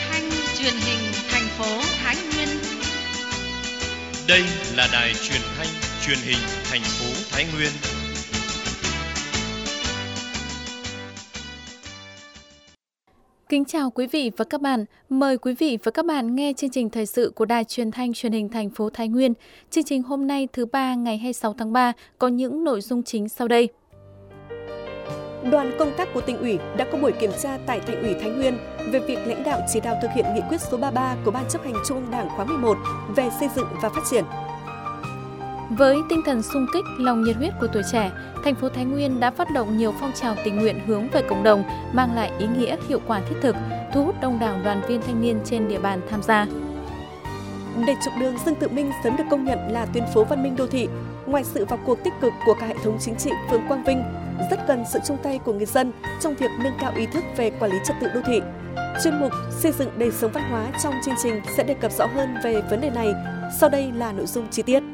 thanh truyền hình thành phố Thái Nguyên. Đây là đài truyền thanh truyền hình thành phố Thái Nguyên. Kính chào quý vị và các bạn. Mời quý vị và các bạn nghe chương trình thời sự của Đài Truyền thanh Truyền hình thành phố Thái Nguyên. Chương trình hôm nay thứ ba ngày 26 tháng 3 có những nội dung chính sau đây. Đoàn công tác của tỉnh ủy đã có buổi kiểm tra tại Thành ủy Thái Nguyên về việc lãnh đạo chỉ đạo thực hiện nghị quyết số 33 của Ban chấp hành Trung ương Đảng khóa 11 về xây dựng và phát triển. Với tinh thần xung kích, lòng nhiệt huyết của tuổi trẻ, thành phố Thái Nguyên đã phát động nhiều phong trào tình nguyện hướng về cộng đồng, mang lại ý nghĩa hiệu quả thiết thực, thu hút đông đảo đoàn viên thanh niên trên địa bàn tham gia. Để trục đường Dương Tự Minh sớm được công nhận là tuyến phố văn minh đô thị, ngoài sự vào cuộc tích cực của cả hệ thống chính trị phường Quang Vinh, rất cần sự chung tay của người dân trong việc nâng cao ý thức về quản lý trật tự đô thị. Chuyên mục xây dựng đời sống văn hóa trong chương trình sẽ đề cập rõ hơn về vấn đề này. Sau đây là nội dung chi tiết.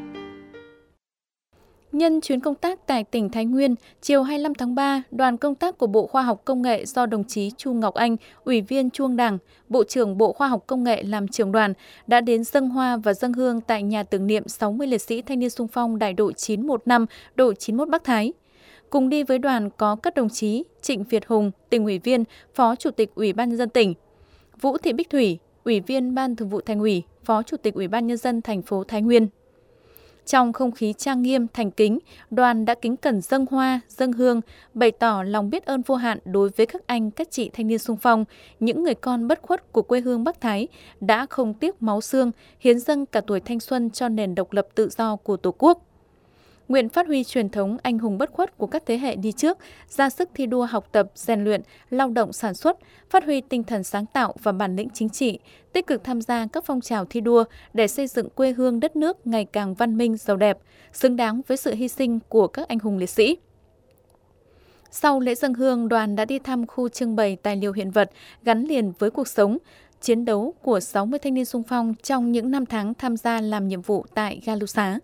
Nhân chuyến công tác tại tỉnh Thái Nguyên, chiều 25 tháng 3, đoàn công tác của Bộ Khoa học Công nghệ do đồng chí Chu Ngọc Anh, Ủy viên Trung ương Đảng, Bộ trưởng Bộ Khoa học Công nghệ làm trưởng đoàn, đã đến dâng hoa và dâng hương tại nhà tưởng niệm 60 liệt sĩ thanh niên xung phong đại đội 915, đội 91 Bắc Thái. Cùng đi với đoàn có các đồng chí Trịnh Việt Hùng, tỉnh ủy viên, Phó Chủ tịch Ủy ban nhân dân tỉnh, Vũ Thị Bích Thủy, Ủy viên Ban Thường vụ Thành ủy, Phó Chủ tịch Ủy ban nhân dân thành phố Thái Nguyên. Trong không khí trang nghiêm, thành kính, đoàn đã kính cẩn dâng hoa, dâng hương, bày tỏ lòng biết ơn vô hạn đối với các anh, các chị thanh niên xung phong, những người con bất khuất của quê hương Bắc Thái đã không tiếc máu xương, hiến dâng cả tuổi thanh xuân cho nền độc lập tự do của Tổ quốc. Nguyện phát huy truyền thống anh hùng bất khuất của các thế hệ đi trước, ra sức thi đua học tập, rèn luyện, lao động sản xuất, phát huy tinh thần sáng tạo và bản lĩnh chính trị, tích cực tham gia các phong trào thi đua để xây dựng quê hương đất nước ngày càng văn minh, giàu đẹp, xứng đáng với sự hy sinh của các anh hùng liệt sĩ. Sau lễ dâng hương, đoàn đã đi thăm khu trưng bày tài liệu hiện vật gắn liền với cuộc sống, chiến đấu của 60 thanh niên xung phong trong những năm tháng tham gia làm nhiệm vụ tại ga Lưu Xá.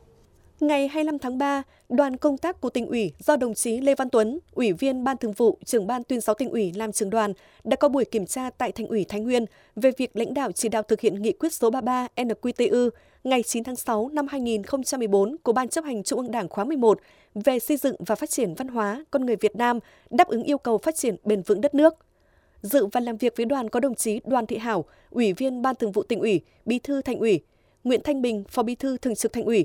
Ngày 25 tháng 3, đoàn công tác của tỉnh ủy do đồng chí Lê Văn Tuấn, Ủy viên Ban Thường vụ, Trưởng ban Tuyên giáo tỉnh ủy làm trưởng đoàn đã có buổi kiểm tra tại Thành ủy Thái Nguyên về việc lãnh đạo chỉ đạo thực hiện nghị quyết số 33 NQTU ngày 9 tháng 6 năm 2014 của Ban chấp hành Trung ương Đảng khóa 11 về xây dựng và phát triển văn hóa con người Việt Nam đáp ứng yêu cầu phát triển bền vững đất nước. Dự và làm việc với đoàn có đồng chí Đoàn Thị Hảo, Ủy viên Ban Thường vụ tỉnh ủy, Bí thư Thành ủy, Nguyễn Thanh Bình, Phó Bí thư Thường trực Thành ủy.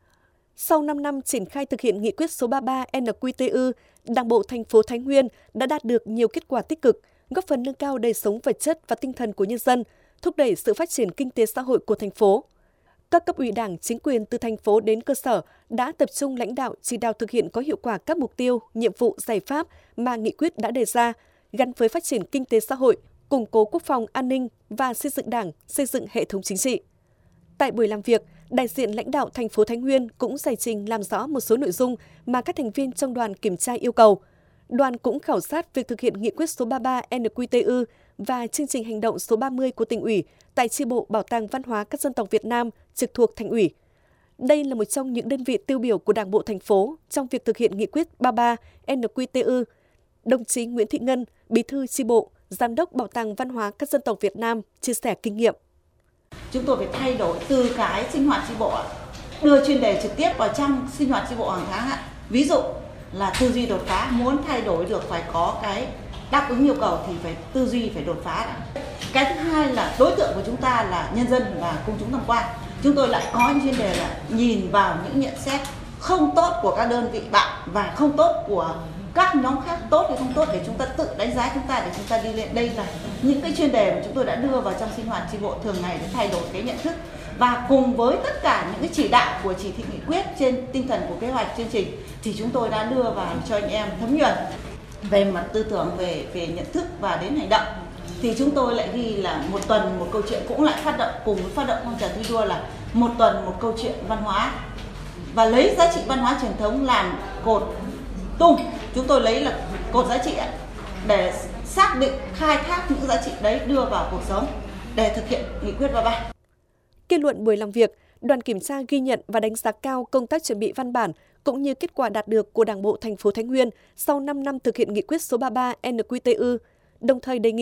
Sau 5 năm triển khai thực hiện nghị quyết số 33 NQTU, Đảng bộ thành phố Thái Nguyên đã đạt được nhiều kết quả tích cực, góp phần nâng cao đời sống vật chất và tinh thần của nhân dân, thúc đẩy sự phát triển kinh tế xã hội của thành phố. Các cấp ủy Đảng, chính quyền từ thành phố đến cơ sở đã tập trung lãnh đạo chỉ đạo thực hiện có hiệu quả các mục tiêu, nhiệm vụ, giải pháp mà nghị quyết đã đề ra, gắn với phát triển kinh tế xã hội, củng cố quốc phòng an ninh và xây dựng Đảng, xây dựng hệ thống chính trị. Tại buổi làm việc, đại diện lãnh đạo thành phố Thái Nguyên cũng giải trình làm rõ một số nội dung mà các thành viên trong đoàn kiểm tra yêu cầu. Đoàn cũng khảo sát việc thực hiện nghị quyết số 33 NQTU và chương trình hành động số 30 của tỉnh ủy tại chi bộ Bảo tàng Văn hóa các dân tộc Việt Nam trực thuộc Thành ủy. Đây là một trong những đơn vị tiêu biểu của Đảng bộ thành phố trong việc thực hiện nghị quyết 33 NQTU. Đồng chí Nguyễn Thị Ngân, Bí thư chi bộ, Giám đốc Bảo tàng Văn hóa các dân tộc Việt Nam chia sẻ kinh nghiệm. Chúng tôi phải thay đổi từ cái sinh hoạt chi bộ, đưa chuyên đề trực tiếp vào trong sinh hoạt chi bộ hàng tháng. Ví dụ là tư duy đột phá, muốn thay đổi được phải có cái đáp ứng yêu cầu thì phải tư duy phải đột phá đã. Cái thứ hai là đối tượng của chúng ta là nhân dân và công chúng tham quan. Chúng tôi lại có những chuyên đề là nhìn vào những nhận xét không tốt của các đơn vị bạn và không tốt của các nhóm khác, tốt hay không tốt để chúng ta tự đánh giá chúng ta để chúng ta đi lên. Đây là những cái chuyên đề mà chúng tôi đã đưa vào trong sinh hoạt chi bộ thường ngày để thay đổi cái nhận thức, và cùng với tất cả những cái chỉ đạo của chỉ thị nghị quyết trên tinh thần của kế hoạch chương trình thì chúng tôi đã đưa vào cho anh em thấm nhuần về mặt tư tưởng, về nhận thức và đến hành động. Thì chúng tôi lại ghi là một tuần một câu chuyện, cũng lại phát động cùng với phát động phong trào thi đua là một tuần một câu chuyện văn hóa, và lấy giá trị văn hóa truyền thống làm cột tung. Chúng tôi lấy là cột giá trị để xác định khai thác những giá trị đấy đưa vào cuộc sống để thực hiện nghị quyết 33. Kết luận buổi làm việc, đoàn kiểm tra ghi nhận và đánh giá cao công tác chuẩn bị văn bản cũng như kết quả đạt được của Đảng bộ thành phố Thái Nguyên sau 5 năm thực hiện nghị quyết số 33 NQTU, đồng thời đề nghị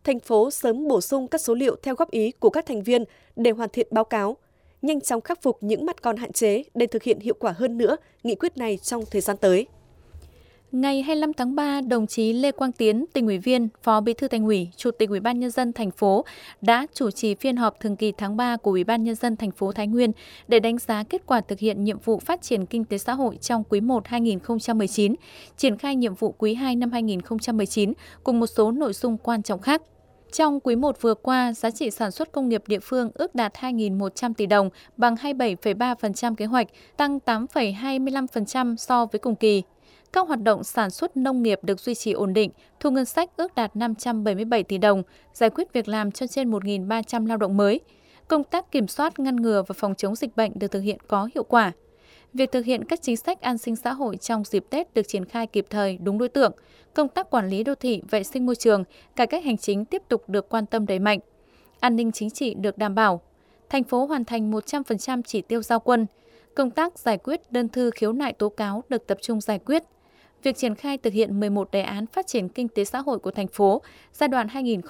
thành phố sớm bổ sung các số liệu theo góp ý của các thành viên để hoàn thiện báo cáo, nhanh chóng khắc phục những mặt còn hạn chế để thực hiện hiệu quả hơn nữa nghị quyết này trong thời gian tới. Ngày 25 tháng 3, đồng chí Lê Quang Tiến, Tỉnh ủy viên, Phó Bí thư Thành ủy, Chủ tịch Ủy ban nhân dân thành phố đã chủ trì phiên họp thường kỳ tháng 3 của Ủy ban nhân dân thành phố Thái Nguyên để đánh giá kết quả thực hiện nhiệm vụ phát triển kinh tế xã hội trong quý 1 2019, triển khai nhiệm vụ quý 2 năm 2019 cùng một số nội dung quan trọng khác. Trong quý 1 vừa qua, giá trị sản xuất công nghiệp địa phương ước đạt 2.100 tỷ đồng, bằng 27,3% kế hoạch, tăng 8,25% so với cùng kỳ. Các hoạt động sản xuất nông nghiệp được duy trì ổn định, thu ngân sách ước đạt 577 tỷ đồng, giải quyết việc làm cho trên 1.300 lao động mới. Công tác kiểm soát, ngăn ngừa và phòng chống dịch bệnh được thực hiện có hiệu quả. Việc thực hiện các chính sách an sinh xã hội trong dịp Tết được triển khai kịp thời, đúng đối tượng. Công tác quản lý đô thị, vệ sinh môi trường, cải cách hành chính tiếp tục được quan tâm đẩy mạnh. An ninh chính trị được đảm bảo. Thành phố hoàn thành 100% chỉ tiêu giao quân. Công tác giải quyết đơn thư khiếu nại tố cáo được tập trung giải quyết. Việc triển khai thực hiện 11 đề án phát triển kinh tế xã hội của thành phố giai đoạn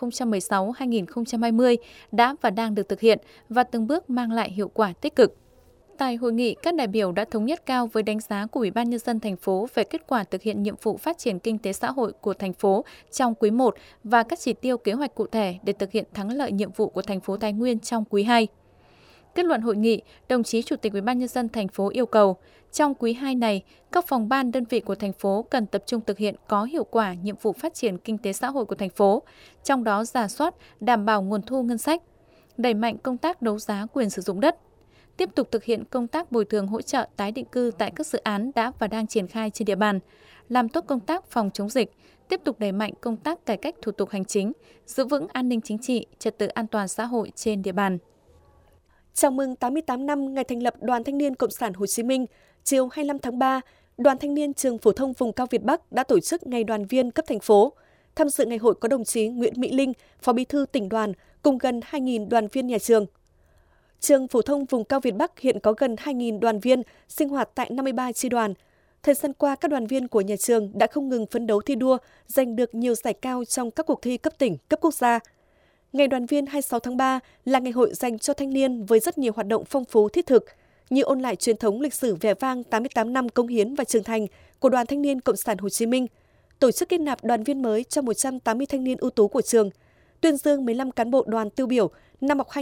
2016-2020 đã và đang được thực hiện và từng bước mang lại hiệu quả tích cực. Tại hội nghị, các đại biểu đã thống nhất cao với đánh giá của Ủy ban nhân dân thành phố về kết quả thực hiện nhiệm vụ phát triển kinh tế xã hội của thành phố trong quý 1 và các chỉ tiêu kế hoạch cụ thể để thực hiện thắng lợi nhiệm vụ của thành phố Thái Nguyên trong quý 2. Kết luận hội nghị, đồng chí Chủ tịch Ủy ban nhân dân thành phố yêu cầu trong quý 2 này, các phòng ban đơn vị của thành phố cần tập trung thực hiện có hiệu quả nhiệm vụ phát triển kinh tế xã hội của thành phố, trong đó rà soát, đảm bảo nguồn thu ngân sách, đẩy mạnh công tác đấu giá quyền sử dụng đất, tiếp tục thực hiện công tác bồi thường hỗ trợ tái định cư tại các dự án đã và đang triển khai trên địa bàn, làm tốt công tác phòng chống dịch, tiếp tục đẩy mạnh công tác cải cách thủ tục hành chính, giữ vững an ninh chính trị, trật tự an toàn xã hội trên địa bàn. Chào mừng 88 năm ngày thành lập Đoàn Thanh niên Cộng sản Hồ Chí Minh, chiều 25 tháng 3, Đoàn Thanh niên Trường Phổ thông Vùng cao Việt Bắc đã tổ chức Ngày đoàn viên cấp thành phố. Tham dự ngày hội có đồng chí Nguyễn Mỹ Linh, Phó Bí thư Tỉnh đoàn, cùng gần 2.000 đoàn viên nhà trường. Trường Phổ thông Vùng cao Việt Bắc hiện có gần 2.000 đoàn viên sinh hoạt tại 53 chi đoàn. Thời gian qua, các đoàn viên của nhà trường đã không ngừng phấn đấu thi đua, giành được nhiều giải cao trong các cuộc thi cấp tỉnh, cấp quốc gia. Ngày đoàn viên 26 tháng 3 là ngày hội dành cho thanh niên với rất nhiều hoạt động phong phú thiết thực, như ôn lại truyền thống lịch sử vẻ vang 88 năm cống hiến và trưởng thành của Đoàn Thanh niên Cộng sản Hồ Chí Minh, tổ chức kết nạp đoàn viên mới cho 180 thanh niên ưu tú của trường, tuyên dương 15 cán bộ đoàn tiêu biểu năm học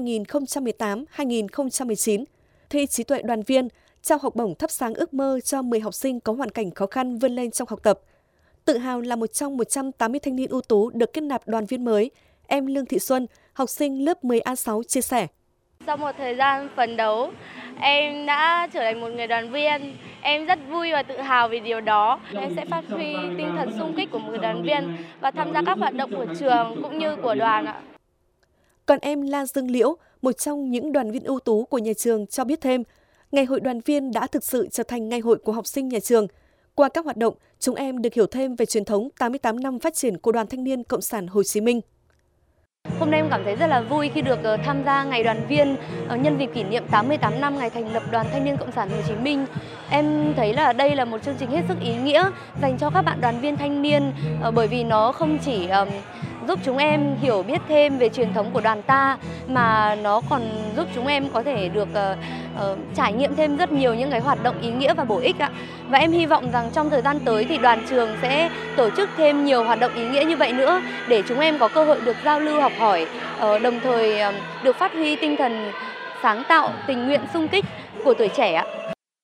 2018-2019, thi trí tuệ đoàn viên, trao học bổng thắp sáng ước mơ cho 10 học sinh có hoàn cảnh khó khăn vươn lên trong học tập. Tự hào là một trong 180 thanh niên ưu tú được kết nạp đoàn viên mới, em Lương Thị Xuân, học sinh lớp 10A6 chia sẻ. Sau một thời gian phấn đấu, em đã trở thành một người đoàn viên. Em rất vui và tự hào vì điều đó. Em sẽ phát huy tinh thần xung kích của một người đoàn viên và tham gia các hoạt động của trường cũng như của đoàn ạ. Còn em La Dương Liễu, một trong những đoàn viên ưu tú của nhà trường cho biết thêm, Ngày hội đoàn viên đã thực sự trở thành ngày hội của học sinh nhà trường. Qua các hoạt động, chúng em được hiểu thêm về truyền thống 88 năm phát triển của Đoàn Thanh niên Cộng sản Hồ Chí Minh. Hôm nay em cảm thấy rất là vui khi được tham gia Ngày đoàn viên nhân dịp kỷ niệm 88 năm ngày thành lập Đoàn Thanh niên Cộng sản Hồ Chí Minh. Em thấy là đây là một chương trình hết sức ý nghĩa dành cho các bạn đoàn viên thanh niên bởi vì nó không chỉ giúp chúng em hiểu biết thêm về truyền thống của đoàn ta mà nó còn giúp chúng em có thể được trải nghiệm thêm rất nhiều những cái hoạt động ý nghĩa và bổ ích ạ. Và em hy vọng rằng trong thời gian tới thì đoàn trường sẽ tổ chức thêm nhiều hoạt động ý nghĩa như vậy nữa để chúng em có cơ hội được giao lưu học hỏi, đồng thời được phát huy tinh thần sáng tạo, tình nguyện, xung kích của tuổi trẻ ạ.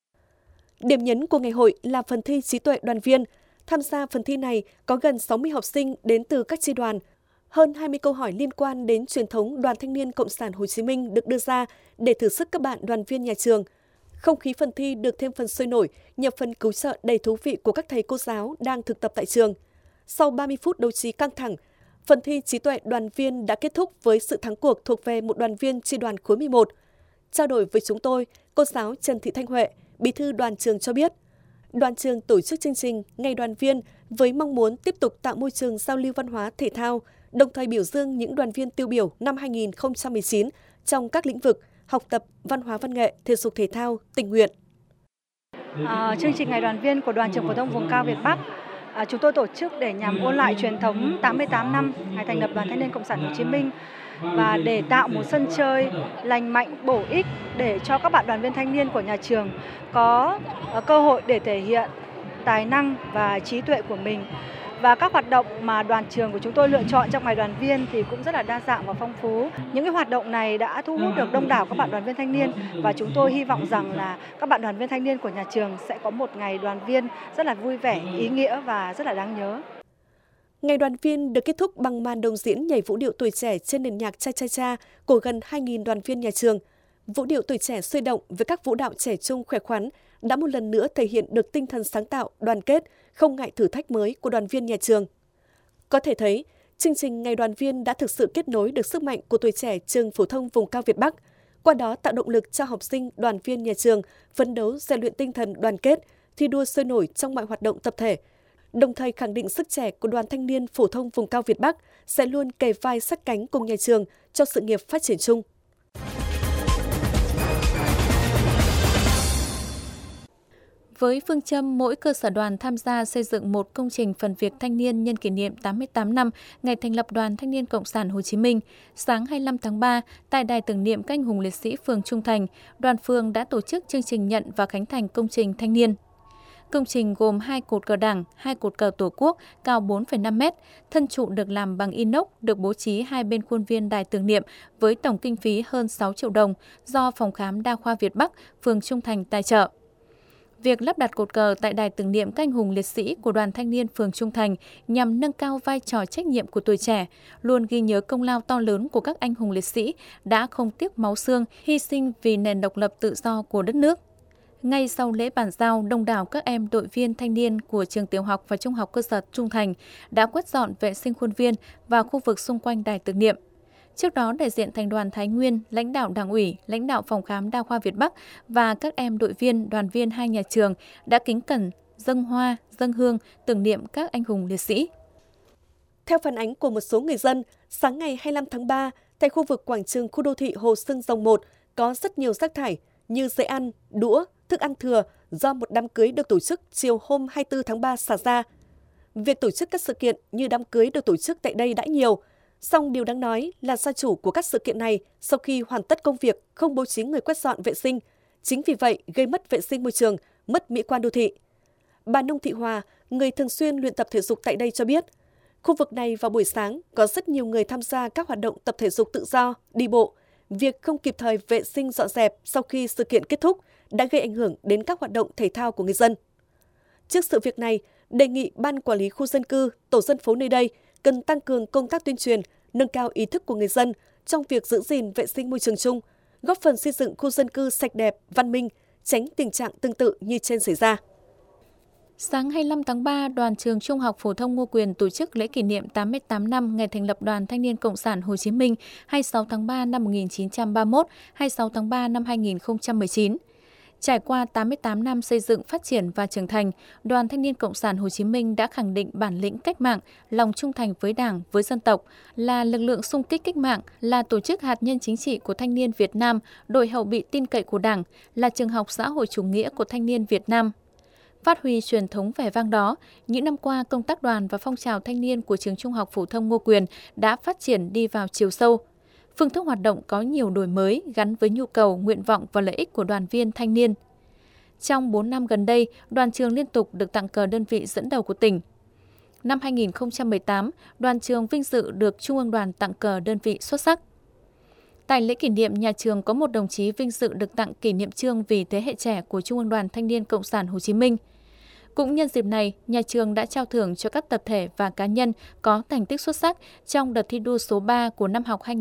Điểm nhấn của ngày hội là phần thi trí tuệ đoàn viên. Tham gia phần thi này có gần 60 học sinh đến từ các chi đoàn. Hơn 20 câu hỏi liên quan đến truyền thống Đoàn Thanh niên Cộng sản Hồ Chí Minh được đưa ra để thử sức các bạn đoàn viên nhà trường. Không khí phần thi được thêm phần sôi nổi nhờ phần cứu trợ đầy thú vị của các thầy cô giáo đang thực tập tại trường. Sau 30 phút đấu trí căng thẳng, phần thi trí tuệ đoàn viên đã kết thúc với sự thắng cuộc thuộc về một đoàn viên chi đoàn khối 11. Trao đổi với chúng tôi, cô giáo Trần Thị Thanh Huệ, bí thư đoàn trường cho biết, đoàn trường tổ chức chương trình Ngày đoàn viên với mong muốn tiếp tục tạo môi trường giao lưu văn hóa thể thao, đồng thời biểu dương những đoàn viên tiêu biểu năm 2019 trong các lĩnh vực học tập, văn hóa văn nghệ, thể dục thể thao, tình nguyện. Chương trình Ngày đoàn viên của Đoàn trường Phổ thông Vùng cao Việt Bắc Chúng tôi tổ chức để nhằm ôn lại truyền thống 88 năm ngày thành lập Đoàn Thanh niên Cộng sản Hồ Chí Minh và để tạo một sân chơi lành mạnh, bổ ích để cho các bạn đoàn viên thanh niên của nhà trường có cơ hội để thể hiện tài năng và trí tuệ của mình. Và các hoạt động mà đoàn trường của chúng tôi lựa chọn trong ngày đoàn viên thì cũng rất là đa dạng và phong phú. Những cái hoạt động này đã thu hút được đông đảo các bạn đoàn viên thanh niên và chúng tôi hy vọng rằng là các bạn đoàn viên thanh niên của nhà trường sẽ có một ngày đoàn viên rất là vui vẻ, ý nghĩa và rất là đáng nhớ. Ngày đoàn viên được kết thúc bằng màn đồng diễn nhảy vũ điệu tuổi trẻ trên nền nhạc Cha Cha Cha của gần 2.000 đoàn viên nhà trường. Vũ điệu tuổi trẻ sôi động với các vũ đạo trẻ trung khỏe khoắn đã một lần nữa thể hiện được tinh thần sáng tạo, đoàn kết, không ngại thử thách mới của đoàn viên nhà trường. Có thể thấy, chương trình Ngày đoàn viên đã thực sự kết nối được sức mạnh của tuổi trẻ trường phổ thông vùng cao Việt Bắc, qua đó tạo động lực cho học sinh, đoàn viên nhà trường phấn đấu rèn luyện tinh thần đoàn kết, thi đua sôi nổi trong mọi hoạt động tập thể, đồng thời khẳng định sức trẻ của Đoàn Thanh niên phổ thông vùng cao Việt Bắc sẽ luôn kề vai sát cánh cùng nhà trường cho sự nghiệp phát triển chung. Với phương châm mỗi cơ sở đoàn tham gia xây dựng một công trình phần việc thanh niên nhân kỷ niệm 88 năm ngày thành lập Đoàn Thanh niên Cộng sản Hồ Chí Minh, sáng 25 tháng 3, tại Đài tưởng niệm các anh hùng liệt sĩ phường Trung Thành, đoàn phường đã tổ chức chương trình nhận và khánh thành công trình thanh niên. Công trình gồm 2 cột cờ Đảng, 2 cột cờ Tổ quốc cao 4,5 m, thân trụ được làm bằng inox, được bố trí hai bên khuôn viên đài tưởng niệm với tổng kinh phí hơn 6 triệu đồng do Phòng khám Đa khoa Việt Bắc, phường Trung Thành tài trợ. Việc lắp đặt cột cờ tại Đài tưởng niệm các anh hùng liệt sĩ của Đoàn Thanh niên phường Trung Thành nhằm nâng cao vai trò trách nhiệm của tuổi trẻ, luôn ghi nhớ công lao to lớn của các anh hùng liệt sĩ đã không tiếc máu xương, hy sinh vì nền độc lập tự do của đất nước. Ngay sau lễ bàn giao, đông đảo các em đội viên thanh niên của trường tiểu học và trung học cơ sở Trung Thành đã quét dọn vệ sinh khuôn viên và khu vực xung quanh đài tưởng niệm. Trước đó, đại diện Thành đoàn Thái Nguyên, lãnh đạo Đảng ủy, lãnh đạo Phòng khám Đa khoa Việt Bắc và các em đội viên, đoàn viên hai nhà trường đã kính cẩn dâng hoa, dâng hương tưởng niệm các anh hùng liệt sĩ. Theo phản ánh của một số người dân, sáng ngày 25 tháng 3, tại khu vực quảng trường khu đô thị Hồ Xương Rồng 1 có rất nhiều rác thải như giấy ăn, đũa, thức ăn thừa do một đám cưới được tổ chức chiều hôm 24 tháng 3 xả ra. Việc tổ chức các sự kiện như đám cưới được tổ chức tại đây đã nhiều, song điều đáng nói là gia chủ của các sự kiện này sau khi hoàn tất công việc không bố trí người quét dọn vệ sinh. Chính vì vậy gây mất vệ sinh môi trường, mất mỹ quan đô thị. Bà Nông Thị Hòa, người thường xuyên luyện tập thể dục tại đây cho biết, khu vực này vào buổi sáng có rất nhiều người tham gia các hoạt động tập thể dục tự do, đi bộ. Việc không kịp thời vệ sinh dọn dẹp sau khi sự kiện kết thúc đã gây ảnh hưởng đến các hoạt động thể thao của người dân. Trước sự việc này, đề nghị Ban Quản lý khu dân cư, tổ dân phố nơi đây cần tăng cường công tác tuyên truyền, nâng cao ý thức của người dân trong việc giữ gìn vệ sinh môi trường chung, góp phần xây dựng khu dân cư sạch đẹp, văn minh, tránh tình trạng tương tự như trên xảy ra. Sáng 25 tháng 3, Đoàn trường Trung học phổ thông Ngô Quyền tổ chức lễ kỷ niệm 88 năm ngày thành lập Đoàn Thanh niên Cộng sản Hồ Chí Minh 26 tháng 3 năm 1931, 26 tháng 3 năm 2019. Trải qua 88 năm xây dựng, phát triển và trưởng thành, Đoàn Thanh niên Cộng sản Hồ Chí Minh đã khẳng định bản lĩnh cách mạng, lòng trung thành với Đảng, với dân tộc, là lực lượng xung kích cách mạng, là tổ chức hạt nhân chính trị của thanh niên Việt Nam, đội hậu bị tin cậy của Đảng, là trường học xã hội chủ nghĩa của thanh niên Việt Nam. Phát huy truyền thống vẻ vang đó, những năm qua công tác đoàn và phong trào thanh niên của trường Trung học phổ thông Ngô Quyền đã phát triển đi vào chiều sâu. Phương thức hoạt động có nhiều đổi mới gắn với nhu cầu, nguyện vọng và lợi ích của đoàn viên thanh niên. Trong 4 năm gần đây, đoàn trường liên tục được tặng cờ đơn vị dẫn đầu của tỉnh. Năm 2018, đoàn trường vinh dự được Trung ương đoàn tặng cờ đơn vị xuất sắc. Tại lễ kỷ niệm, nhà trường có một đồng chí vinh dự được tặng kỷ niệm chương vì thế hệ trẻ của Trung ương đoàn Thanh niên Cộng sản Hồ Chí Minh. Cũng nhân dịp này, nhà trường đã trao thưởng cho các tập thể và cá nhân có thành tích xuất sắc trong đợt thi đua số 3 của năm học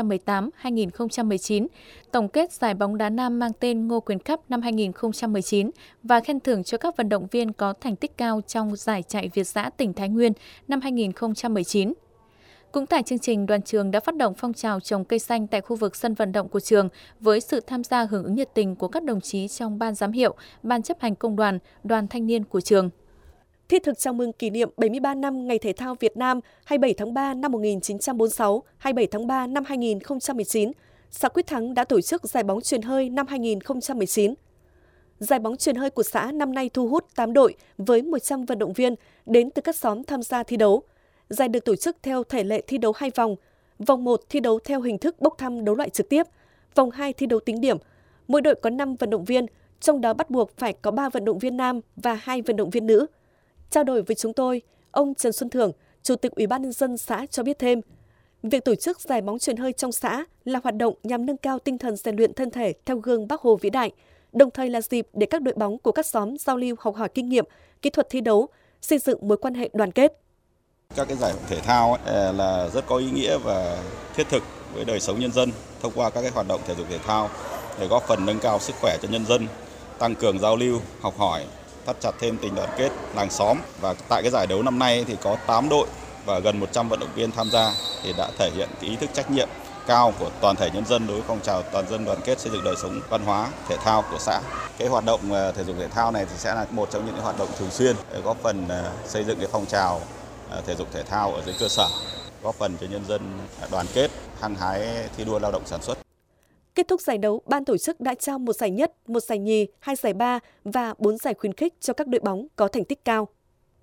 2018-2019, tổng kết giải bóng đá nam mang tên Ngô Quyền Cup năm 2019 và khen thưởng cho các vận động viên có thành tích cao trong giải chạy Việt dã tỉnh Thái Nguyên năm 2019. Cũng tại chương trình, đoàn trường đã phát động phong trào trồng cây xanh tại khu vực sân vận động của trường với sự tham gia hưởng ứng nhiệt tình của các đồng chí trong ban giám hiệu, ban chấp hành công đoàn, đoàn thanh niên của trường. Thiết thực chào mừng kỷ niệm 73 năm Ngày Thể thao Việt Nam 27 tháng 3 năm 1946, 27 tháng 3 năm 2019, xã Quyết Thắng đã tổ chức giải bóng chuyền hơi năm 2019. Giải bóng chuyền hơi của xã năm nay thu hút 8 đội với 100 vận động viên đến từ các xóm tham gia thi đấu. Giải được tổ chức theo thể lệ thi đấu 2 vòng. Vòng 1 thi đấu theo hình thức bốc thăm đấu loại trực tiếp. Vòng 2 thi đấu tính điểm. Mỗi đội có 5 vận động viên, trong đó bắt buộc phải có 3 vận động viên nam và 2 vận động viên nữ. Trao đổi với chúng tôi, ông Trần Xuân Thưởng, Chủ tịch Ủy ban nhân dân xã cho biết thêm, việc tổ chức giải bóng chuyền hơi trong xã là hoạt động nhằm nâng cao tinh thần rèn luyện thân thể theo gương Bác Hồ vĩ đại, đồng thời là dịp để các đội bóng của các xóm giao lưu học hỏi kinh nghiệm, kỹ thuật thi đấu, xây dựng mối quan hệ đoàn kết. Các cái giải thể thao là rất có ý nghĩa và thiết thực với đời sống nhân dân thông qua các cái hoạt động thể dục thể thao để góp phần nâng cao sức khỏe cho nhân dân, tăng cường giao lưu, học hỏi, thắt chặt thêm tình đoàn kết làng xóm. Và tại cái giải đấu năm nay thì có 8 đội và gần 100 vận động viên tham gia thì đã thể hiện cái ý thức trách nhiệm cao của toàn thể nhân dân đối với phong trào toàn dân đoàn kết xây dựng đời sống văn hóa thể thao của xã. Cái hoạt động thể dục thể thao này thì sẽ là một trong những cái hoạt động thường xuyên để góp phần xây dựng cái phong trào thể dục thể thao ở dưới cơ sở, góp phần cho nhân dân đoàn kết, hăng hái thi đua lao động sản xuất. Kết thúc giải đấu, ban tổ chức đã trao 1 giải nhất, 1 giải nhì, 2 giải ba và 4 giải khuyến khích cho các đội bóng có thành tích cao.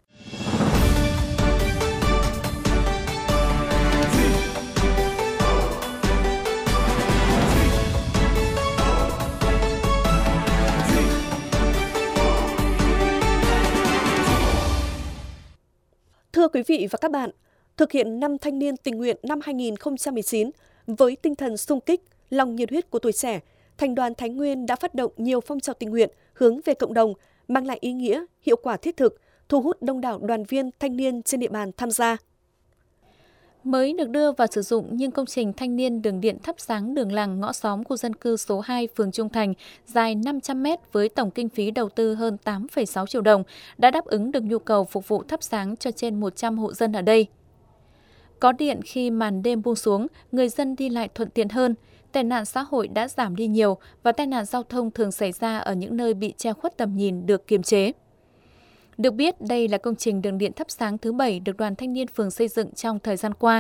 Thưa quý vị và các bạn, thực hiện năm thanh niên tình nguyện năm 2019 với tinh thần xung kích, lòng nhiệt huyết của tuổi trẻ, Thành đoàn Thái Nguyên đã phát động nhiều phong trào tình nguyện hướng về cộng đồng, mang lại ý nghĩa, hiệu quả thiết thực, thu hút đông đảo đoàn viên thanh niên trên địa bàn tham gia. Mới được đưa vào sử dụng nhưng công trình thanh niên đường điện thắp sáng đường làng ngõ xóm khu dân cư số 2 phường Trung Thành dài 500 m với tổng kinh phí đầu tư hơn 8,6 triệu đồng đã đáp ứng được nhu cầu phục vụ thắp sáng cho trên 100 hộ dân ở đây. Có điện khi màn đêm buông xuống, người dân đi lại thuận tiện hơn, tệ nạn xã hội đã giảm đi nhiều và tai nạn giao thông thường xảy ra ở những nơi bị che khuất tầm nhìn được kiềm chế. Được biết, đây là công trình đường điện thắp sáng thứ 7 được Đoàn Thanh niên phường xây dựng trong thời gian qua.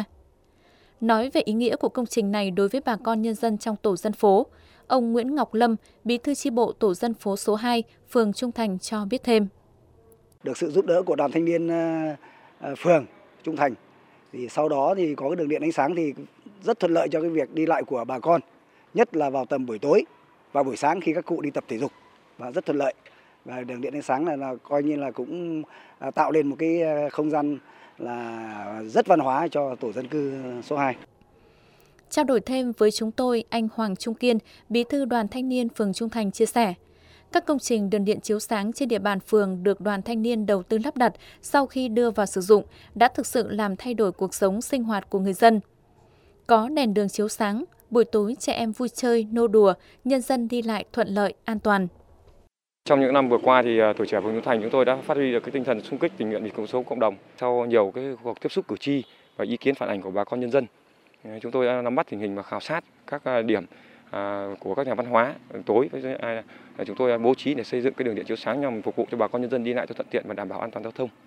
Nói về ý nghĩa của công trình này đối với bà con nhân dân trong tổ dân phố, ông Nguyễn Ngọc Lâm, Bí thư chi bộ tổ dân phố số 2, phường Trung Thành cho biết thêm. Được sự giúp đỡ của Đoàn Thanh niên phường Trung Thành, thì sau đó thì có cái đường điện ánh sáng thì rất thuận lợi cho cái việc đi lại của bà con, nhất là vào tầm buổi tối và buổi sáng khi các cụ đi tập thể dục, và rất thuận lợi. Và đường điện ánh sáng này là coi như là cũng tạo lên một cái không gian là rất văn hóa cho tổ dân cư số 2. Trao đổi thêm với chúng tôi, anh Hoàng Trung Kiên, Bí thư Đoàn Thanh niên phường Trung Thành chia sẻ, các công trình đường điện chiếu sáng trên địa bàn phường được Đoàn Thanh niên đầu tư lắp đặt sau khi đưa vào sử dụng đã thực sự làm thay đổi cuộc sống sinh hoạt của người dân. Có đèn đường chiếu sáng, buổi tối trẻ em vui chơi, nô đùa, nhân dân đi lại thuận lợi, an toàn. Trong những năm vừa qua thì tuổi trẻ phường Trung Thành chúng tôi đã phát huy được cái tinh thần xung kích tình nguyện vì cuộc sống cộng đồng. Sau nhiều cái cuộc tiếp xúc cử tri và ý kiến phản ảnh của bà con nhân dân, chúng tôi đã nắm bắt tình hình và khảo sát các điểm của các nhà văn hóa tối chúng tôi bố trí để xây dựng cái đường điện chiếu sáng nhằm phục vụ cho bà con nhân dân đi lại cho thuận tiện và đảm bảo an toàn giao thông.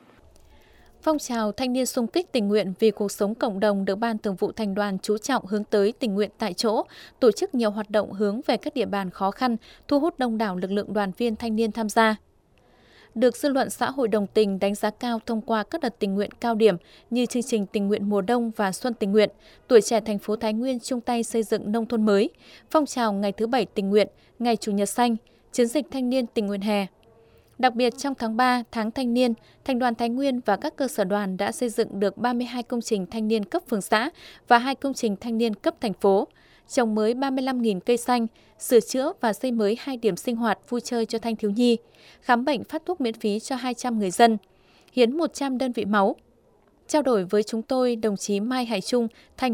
Phong trào thanh niên xung kích tình nguyện vì cuộc sống cộng đồng được Ban Thường vụ Thành đoàn chú trọng hướng tới tình nguyện tại chỗ, tổ chức nhiều hoạt động hướng về các địa bàn khó khăn, thu hút đông đảo lực lượng đoàn viên thanh niên tham gia. Được dư luận xã hội đồng tình đánh giá cao thông qua các đợt tình nguyện cao điểm như chương trình tình nguyện mùa đông và xuân tình nguyện, tuổi trẻ thành phố Thái Nguyên chung tay xây dựng nông thôn mới, phong trào ngày thứ 7 tình nguyện, ngày Chủ nhật xanh, chiến dịch thanh niên tình nguyện hè. Đặc biệt trong tháng 3, tháng thanh niên, Thành đoàn Thái Nguyên và các cơ sở đoàn đã xây dựng được 32 công trình thanh niên cấp phường xã và 2 công trình thanh niên cấp thành phố, trồng mới 35.000 cây xanh, sửa chữa và xây mới 2 điểm sinh hoạt vui chơi cho thanh thiếu nhi, khám bệnh phát thuốc miễn phí cho 200 người dân, hiến 100 đơn vị máu. Trao đổi với chúng tôi, đồng chí Mai Hải Trung, Thành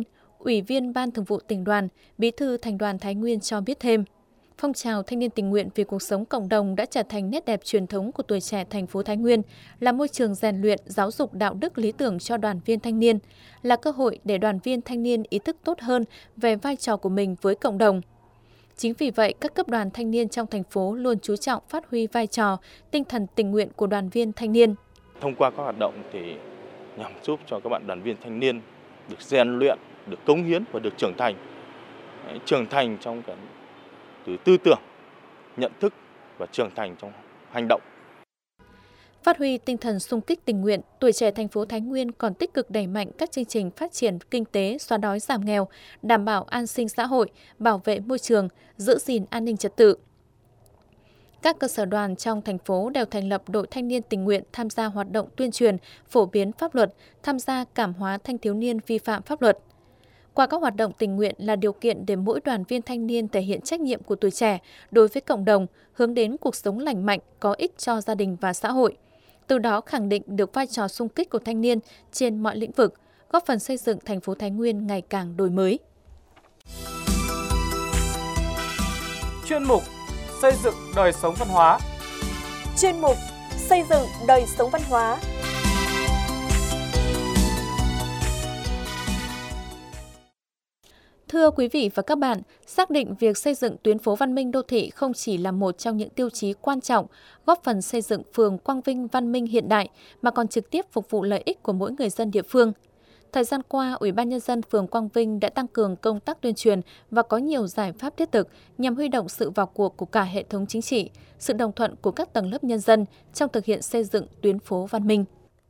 Ủy viên Ban Thường vụ Tỉnh đoàn, Bí thư Thành đoàn Thái Nguyên cho biết thêm. Phong trào thanh niên tình nguyện vì cuộc sống cộng đồng đã trở thành nét đẹp truyền thống của tuổi trẻ thành phố Thái Nguyên, là môi trường rèn luyện, giáo dục đạo đức lý tưởng cho đoàn viên thanh niên, là cơ hội để đoàn viên thanh niên ý thức tốt hơn về vai trò của mình với cộng đồng. Chính vì vậy, các cấp đoàn thanh niên trong thành phố luôn chú trọng phát huy vai trò, tinh thần tình nguyện của đoàn viên thanh niên. Thông qua các hoạt động thì nhằm giúp cho các bạn đoàn viên thanh niên được rèn luyện, được cống hiến và được trưởng thành trong cả từ tư tưởng, nhận thức và trưởng thành trong hành động. Phát huy tinh thần xung kích tình nguyện, Tuổi Trẻ thành phố Thái Nguyên còn tích cực đẩy mạnh các chương trình phát triển kinh tế, xóa đói giảm nghèo, đảm bảo an sinh xã hội, bảo vệ môi trường, giữ gìn an ninh trật tự. Các cơ sở đoàn trong thành phố đều thành lập đội thanh niên tình nguyện tham gia hoạt động tuyên truyền, phổ biến pháp luật, tham gia cảm hóa thanh thiếu niên vi phạm pháp luật. Qua các hoạt động tình nguyện là điều kiện để mỗi đoàn viên thanh niên thể hiện trách nhiệm của tuổi trẻ đối với cộng đồng, hướng đến cuộc sống lành mạnh, có ích cho gia đình và xã hội. Từ đó khẳng định được vai trò xung kích của thanh niên trên mọi lĩnh vực, góp phần xây dựng thành phố Thái Nguyên ngày càng đổi mới. Chuyên mục Xây dựng đời sống văn hóa. Chuyên mục Xây dựng đời sống văn hóa. Thưa quý vị và các bạn, xác định việc xây dựng tuyến phố văn minh đô thị không chỉ là một trong những tiêu chí quan trọng góp phần xây dựng phường Quang Vinh văn minh hiện đại mà còn trực tiếp phục vụ lợi ích của mỗi người dân địa phương. Thời gian qua, Ủy ban Nhân dân phường Quang Vinh đã tăng cường công tác tuyên truyền và có nhiều giải pháp thiết thực nhằm huy động sự vào cuộc của cả hệ thống chính trị, sự đồng thuận của các tầng lớp nhân dân trong thực hiện xây dựng tuyến phố văn minh.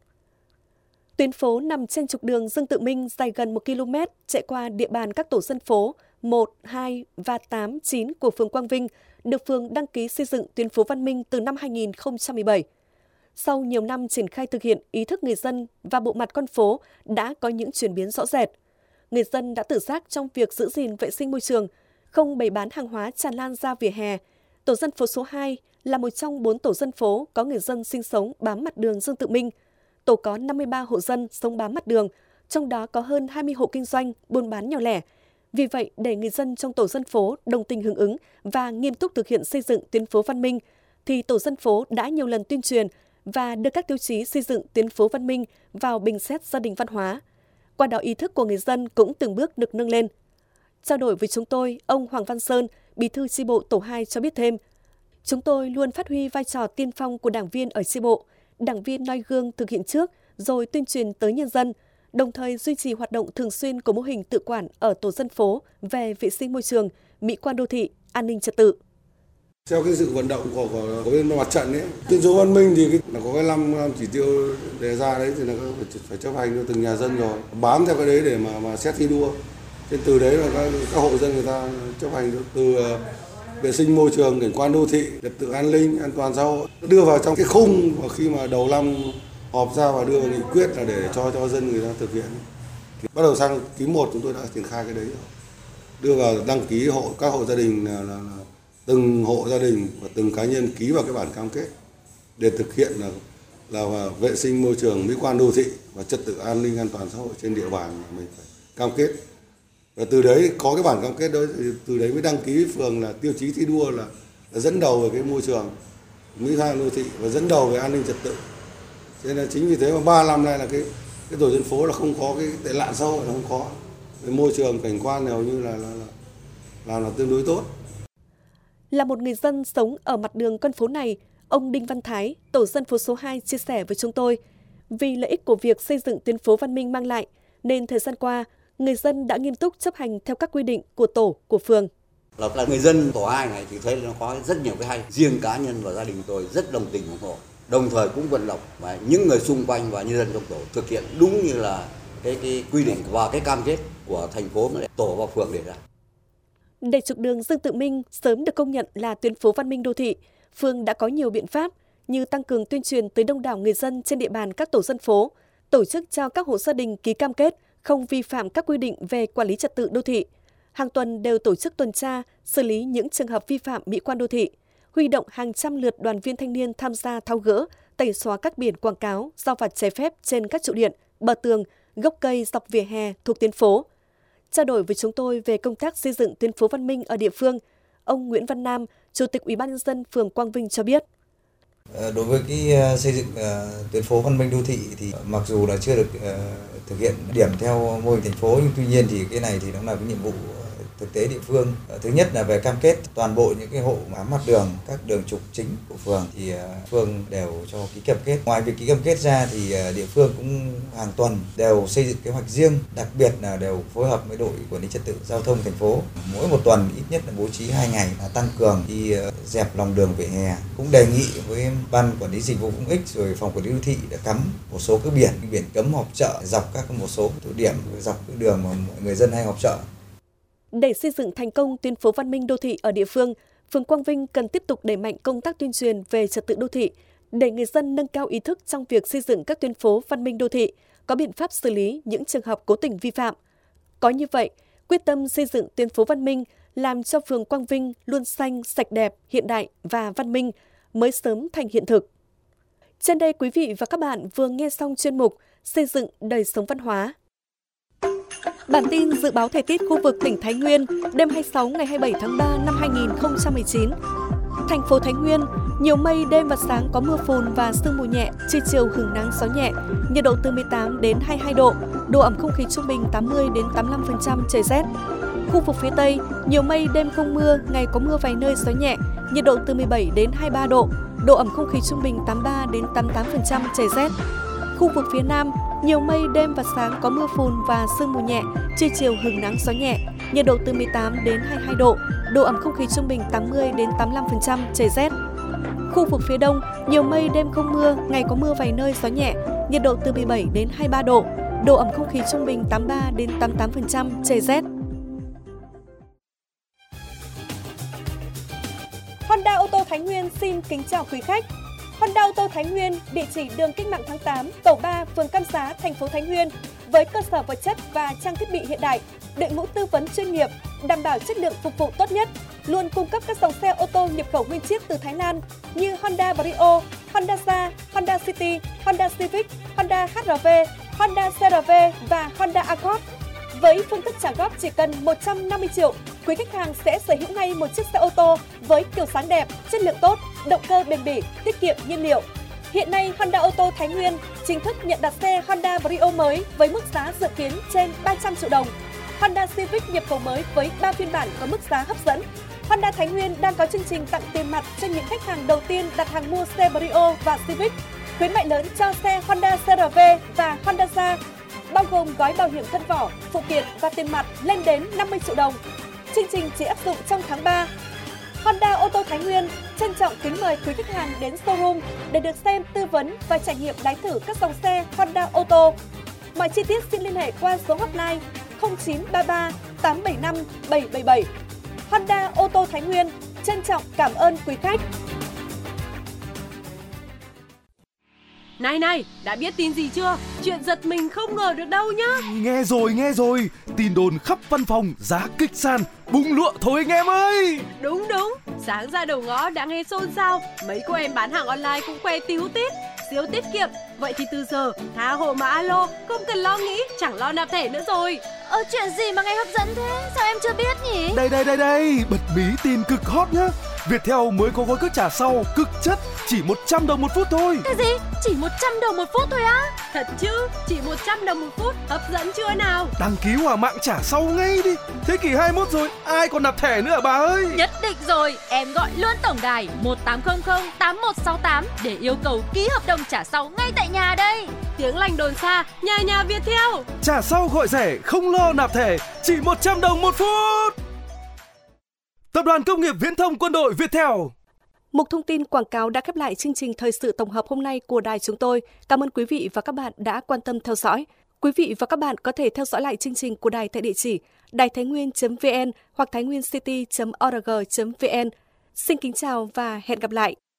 Tuyến phố nằm trên trục đường Dương Tự Minh dài gần 1 km, chạy qua địa bàn các tổ dân phố 1, 2 và 8, 9 của phường Quang Vinh, được phường đăng ký xây dựng tuyến phố văn minh từ năm 2017. Sau nhiều năm triển khai thực hiện, ý thức người dân và bộ mặt con phố đã có những chuyển biến rõ rệt. Người dân đã tự giác trong việc giữ gìn vệ sinh môi trường, không bày bán hàng hóa tràn lan ra vỉa hè. Tổ dân phố số 2 là một trong 4 tổ dân phố có người dân sinh sống bám mặt đường Dương Tự Minh. Tổ có 53 hộ dân sống bám mặt đường, trong đó có hơn 20 hộ kinh doanh, buôn bán nhỏ lẻ. Vì vậy, để người dân trong tổ dân phố đồng tình hưởng ứng và nghiêm túc thực hiện xây dựng tuyến phố văn minh, thì tổ dân phố đã nhiều lần tuyên truyền và đưa các tiêu chí xây dựng tuyến phố văn minh vào bình xét gia đình văn hóa. Qua đó ý thức của người dân cũng từng bước được nâng lên. Trao đổi với chúng tôi, ông Hoàng Văn Sơn, Bí thư chi bộ tổ 2 cho biết thêm, chúng tôi luôn phát huy vai trò tiên phong của đảng viên ở chi bộ, đảng viên noi gương thực hiện trước rồi tuyên truyền tới nhân dân, đồng thời duy trì hoạt động thường xuyên của mô hình tự quản ở tổ dân phố về vệ sinh môi trường, mỹ quan đô thị, an ninh trật tự. Theo cái sự vận động của bên mặt trận ấy, tuyến phố văn minh thì là có cái 5 chỉ tiêu đề ra đấy thì là phải chấp hành cho từng nhà dân rồi, bám theo cái đấy để mà xét thi đua. Trên từ đấy là các hộ dân người ta chấp hành được, từ vệ sinh môi trường, cảnh quan đô thị, trật tự an ninh, an toàn xã hội, đưa vào trong cái khung và khi mà đầu năm họp ra và đưa vào nghị quyết là để cho dân người ta thực hiện. Thì bắt đầu sang quý 1 chúng tôi đã triển khai cái đấy rồi. Đưa vào đăng ký các hộ gia đình là từng hộ gia đình và từng cá nhân ký vào cái bản cam kết để thực hiện là vệ sinh môi trường, mỹ quan đô thị và trật tự an ninh an toàn xã hội trên địa bàn mà mình phải cam kết. Và từ đấy có cái bản cam kết đó, từ đấy mới đăng ký phường là tiêu chí thi đua là dẫn đầu về cái môi trường, mỹ quan đô thị và dẫn đầu về an ninh trật tự. Cho nên là chính vì thế mà 3 năm nay là cái tổ dân phố là không có cái tệ nạn xã hội, là không có. Về môi trường cảnh quan hầu như là tương đối tốt. Là một người dân sống ở mặt đường con phố này, ông Đinh Văn Thái, tổ dân phố số 2 chia sẻ với chúng tôi, vì lợi ích của việc xây dựng tuyến phố văn minh mang lại, nên thời gian qua, người dân đã nghiêm túc chấp hành theo các quy định của tổ, của phường. Là người dân tổ 2 này thì thấy nó có rất nhiều cái hay. Riêng cá nhân và gia đình tôi rất đồng tình ủng hộ. Đồng thời cũng vận động và những người xung quanh và nhân dân trong tổ thực hiện đúng như là cái quy định và cái cam kết của thành phố mà tổ và phường đề ra. Để trục đường Dương Tự Minh sớm được công nhận là tuyến phố văn minh đô thị, phường đã có nhiều biện pháp như tăng cường tuyên truyền tới đông đảo người dân trên địa bàn các tổ dân phố, tổ chức cho các hộ gia đình ký cam kết không vi phạm các quy định về quản lý trật tự đô thị. Hàng tuần đều tổ chức tuần tra, xử lý những trường hợp vi phạm mỹ quan đô thị, huy động hàng trăm lượt đoàn viên thanh niên tham gia tháo gỡ, tẩy xóa các biển quảng cáo, rao vặt trái phép trên các trụ điện, bờ tường, gốc cây dọc vỉa hè thuộc tuyến phố. Trao đổi với chúng tôi về công tác xây dựng tuyến phố văn minh ở địa phương, ông Nguyễn Văn Nam, Chủ tịch Ủy ban Nhân dân phường Quang Vinh cho biết. Đối với cái xây dựng tuyến phố văn minh đô thị thì mặc dù là chưa được thực hiện điểm theo mô hình thành phố, nhưng tuy nhiên thì cái này thì nó là cái nhiệm vụ thực tế địa phương. Thứ nhất là về cam kết toàn bộ những cái hộ bám mặt đường, các đường trục chính của phường thì phường đều cho ký cam kết. Ngoài việc ký cam kết ra thì địa phương cũng hàng tuần đều xây dựng kế hoạch riêng, đặc biệt là đều phối hợp với đội quản lý trật tự giao thông thành phố. Mỗi một tuần ít nhất là bố trí 2 ngày tăng cường đi dẹp lòng đường vỉa hè. Cũng đề nghị với ban quản lý dịch vụ công ích rồi phòng quản lý đô thị đã cắm một số cái biển cấm họp chợ dọc các một số tụ điểm dọc cái đường mà mọi người dân hay họp chợ. Để xây dựng thành công tuyến phố văn minh đô thị ở địa phương, phường Quang Vinh cần tiếp tục đẩy mạnh công tác tuyên truyền về trật tự đô thị để người dân nâng cao ý thức trong việc xây dựng các tuyến phố văn minh đô thị, có biện pháp xử lý những trường hợp cố tình vi phạm. Có như vậy, quyết tâm xây dựng tuyến phố văn minh làm cho phường Quang Vinh luôn xanh, sạch đẹp, hiện đại và văn minh mới sớm thành hiện thực. Trên đây quý vị và các bạn vừa nghe xong chuyên mục Xây dựng đời sống văn hóa. Bản tin dự báo thời tiết khu vực tỉnh Thái Nguyên đêm 26 ngày 27 tháng 3 năm 2019. Thành phố Thái Nguyên, nhiều mây, đêm và sáng có mưa phùn và sương mù nhẹ, trưa chiều hứng nắng gió nhẹ, nhiệt độ từ 18 đến 22 độ, độ ẩm không khí trung bình 80 đến 85%, trời rét. Khu vực phía Tây, nhiều mây, đêm không mưa, ngày có mưa vài nơi gió nhẹ, nhiệt độ từ 17 đến 23 độ, độ ẩm không khí trung bình 83 đến 88%, trời rét. Khu vực phía Nam, nhiều mây, đêm và sáng có mưa phùn và sương mù nhẹ, trưa chiều hứng nắng gió nhẹ, nhiệt độ từ 18 đến 22 độ, độ ẩm không khí trung bình 80 đến 85%, trời rét. Khu vực phía Đông, nhiều mây, đêm không mưa, ngày có mưa vài nơi gió nhẹ, nhiệt độ từ 17 đến 23 độ, độ ẩm không khí trung bình 83 đến 88%, trời rét. Honda ô tô Thái Nguyên xin kính chào quý khách. Honda ô tô Thái Nguyên, địa chỉ đường Cách mạng tháng 8, tổ 3, phường Cam Giá, thành phố Thái Nguyên, với cơ sở vật chất và trang thiết bị hiện đại, đội ngũ tư vấn chuyên nghiệp, đảm bảo chất lượng phục vụ tốt nhất, luôn cung cấp các dòng xe ô tô nhập khẩu nguyên chiếc từ Thái Lan như Honda Brio, Honda Jazz, Honda City, Honda Civic, Honda HR-V, Honda CR-V và Honda Accord. Với phương thức trả góp chỉ cần 150 triệu, quý khách hàng sẽ sở hữu ngay một chiếc xe ô tô với kiểu dáng đẹp, chất lượng tốt, động cơ bền bỉ, tiết kiệm nhiên liệu. Hiện nay, Honda ô tô Thái Nguyên chính thức nhận đặt xe Honda Brio mới với mức giá dự kiến trên 300 triệu đồng. Honda Civic nhập khẩu mới với 3 phiên bản có mức giá hấp dẫn. Honda Thái Nguyên đang có chương trình tặng tiền mặt cho những khách hàng đầu tiên đặt hàng mua xe Brio và Civic. Khuyến mại lớn cho xe Honda CR-V và Honda Jazz, bao gồm gói bảo hiểm thân vỏ, phụ kiện và tiền mặt lên đến 50 triệu đồng. Chương trình chỉ áp dụng trong tháng 3. Honda ô tô Thái Nguyên trân trọng kính mời quý khách hàng đến showroom để được xem, tư vấn và trải nghiệm lái thử các dòng xe Honda ô tô. Mọi chi tiết xin liên hệ qua số hotline 0933 875 777. Honda ô tô Thái Nguyên trân trọng cảm ơn quý khách. Này, đã biết tin gì chưa? Chuyện giật mình không ngờ được đâu nhá. Nghe rồi, tin đồn khắp văn phòng, giá kịch sàn, bung lụa thôi anh em ơi. Đúng, sáng ra đầu ngõ đã nghe xôn xao, mấy cô em bán hàng online cũng khoe tíu tít, siêu tiết kiệm. Vậy thì từ giờ, tha hồ mà alo, không cần lo nghĩ, chẳng lo nạp thẻ nữa rồi. Chuyện gì mà nghe hấp dẫn thế? Sao em chưa biết nhỉ? Đây, bật mí tin cực hot nhá. Viettel mới có gói cước trả sau cực chất, chỉ 100 đồng 1 phút thôi. Cái gì? Chỉ 100 đồng 1 phút thôi á? Thật chứ, chỉ 100 đồng 1 phút, hấp dẫn chưa nào? Đăng ký hỏa mạng trả sau ngay đi. Thế kỷ 21 rồi, ai còn nạp thẻ nữa bà ơi? Nhất định rồi, em gọi luôn tổng đài 1800 8168 để yêu cầu ký hợp đồng trả sau ngay tại nhà đây. Tiếng lành đồn xa, nhà Viettel. Trả sau gọi rẻ, không lo nạp thẻ, chỉ 100 đồng 1 phút. Tập đoàn Công nghiệp Viễn thông Quân đội Viettel. Mục thông tin quảng cáo đã khép lại chương trình thời sự tổng hợp hôm nay của đài chúng tôi. Cảm ơn quý vị và các bạn đã quan tâm theo dõi. Quý vị và các bạn có thể theo dõi lại chương trình của đài tại địa chỉ đàitháinguyen.vn hoặc thainguencity.org.vn. Xin kính chào và hẹn gặp lại.